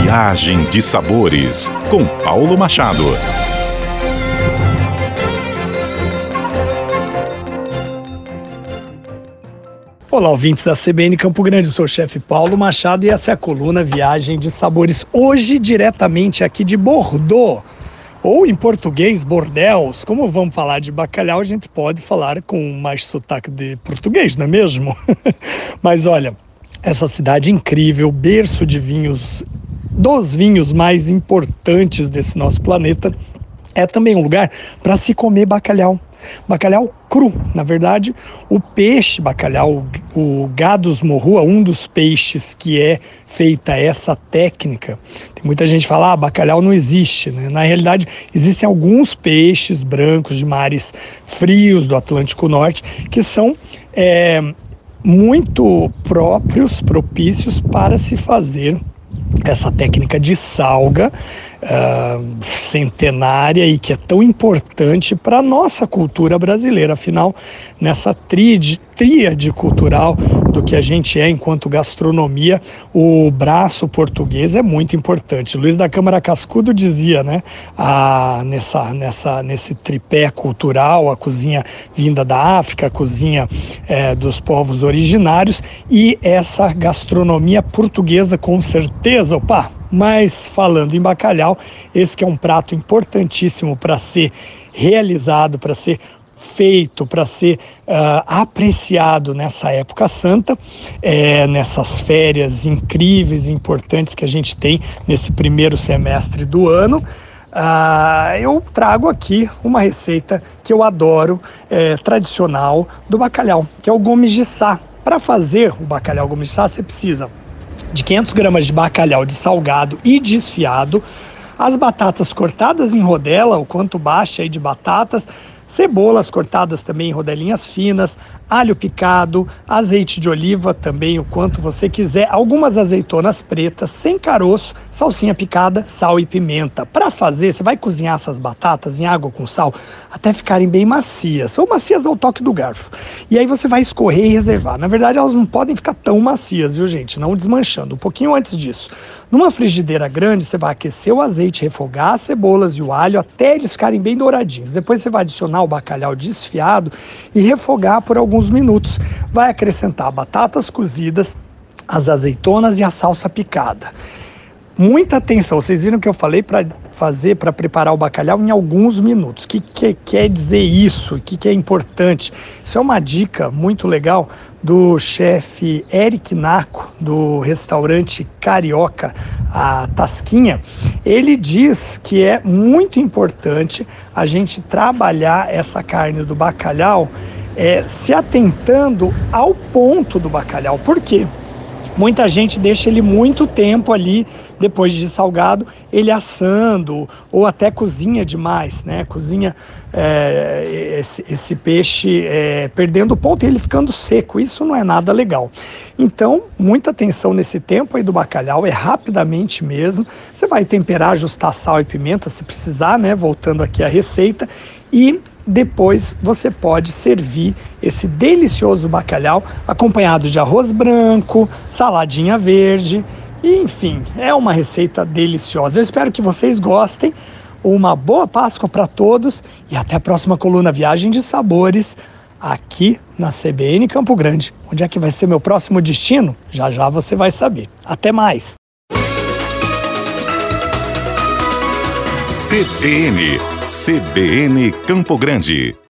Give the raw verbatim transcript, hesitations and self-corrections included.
Viagem de Sabores, com Paulo Machado. Olá, ouvintes da C B N Campo Grande, eu sou o chefe Paulo Machado e essa é a coluna Viagem de Sabores. Hoje, diretamente aqui de Bordeaux, ou em português, Bordeaux. Como vamos falar de bacalhau, a gente pode falar com mais sotaque de português, não é mesmo? Mas olha, essa cidade incrível, berço de vinhos, dos vinhos mais importantes desse nosso planeta, é também um lugar para se comer bacalhau. Bacalhau cru, na verdade, o peixe bacalhau, o Gadus morrua, um dos peixes que é feita essa técnica. Tem muita gente que fala, ah, bacalhau não existe, né? Na realidade, existem alguns peixes brancos de mares frios do Atlântico Norte que são é, muito próprios, propícios para se fazer essa técnica de salga uh, centenária e que é tão importante para a nossa cultura brasileira. Afinal, nessa tríade, tríade cultural do que a gente é enquanto gastronomia, o braço português é muito importante. Luiz da Câmara Cascudo dizia, né, a, nessa, nessa, nesse tripé cultural, a cozinha vinda da África, a cozinha é, dos povos originários e essa gastronomia portuguesa, com certeza. Opa, mas falando em bacalhau, esse que é um prato importantíssimo para ser realizado, para ser feito, para ser uh, apreciado nessa época santa, é, nessas férias incríveis e importantes que a gente tem nesse primeiro semestre do ano. Uh, eu trago aqui uma receita que eu adoro, é, tradicional do bacalhau, que é o Gomes de Sá. Para fazer o bacalhau Gomes de Sá, você precisa de quinhentas gramas de bacalhau dessalgado e desfiado, as batatas cortadas em rodela, o quanto baixa aí de batatas, cebolas cortadas também em rodelinhas finas, alho picado, azeite de oliva também o quanto você quiser, algumas azeitonas pretas, sem caroço, salsinha picada, sal e pimenta. Para fazer, você vai cozinhar essas batatas em água com sal até ficarem bem macias, ou macias ao toque do garfo. E aí você vai escorrer e reservar. Na verdade, elas não podem ficar tão macias, viu, gente? Não desmanchando. Um pouquinho antes disso, numa frigideira grande, você vai aquecer o azeite, refogar as cebolas e o alho até eles ficarem bem douradinhos. Depois você vai adicionar o bacalhau desfiado e refogar por alguns minutos. Vai acrescentar batatas cozidas, as azeitonas e a salsa picada. Muita atenção, vocês viram que eu falei para fazer, para preparar o bacalhau em alguns minutos. O que, que quer dizer isso? O que, que é importante? Isso é uma dica muito legal do chefe Eric Naco, do restaurante carioca, a Tasquinha. Ele diz que é muito importante a gente trabalhar essa carne do bacalhau é, se atentando ao ponto do bacalhau. Por quê? Muita gente deixa ele muito tempo ali, depois de salgado, ele assando, ou até cozinha demais, né? Cozinha é, esse, esse peixe é, perdendo o ponto e ele ficando seco. Isso não é nada legal. Então, muita atenção nesse tempo aí do bacalhau, é rapidamente mesmo. Você vai temperar, ajustar sal e pimenta se precisar, né? Voltando aqui à receita. E depois você pode servir esse delicioso bacalhau acompanhado de arroz branco, saladinha verde, e, enfim, é uma receita deliciosa. Eu espero que vocês gostem. Uma boa Páscoa para todos e até a próxima coluna Viagem de Sabores aqui na C B N Campo Grande. Onde é que vai ser meu próximo destino? Já já você vai saber. Até mais! C B N, C B N Campo Grande.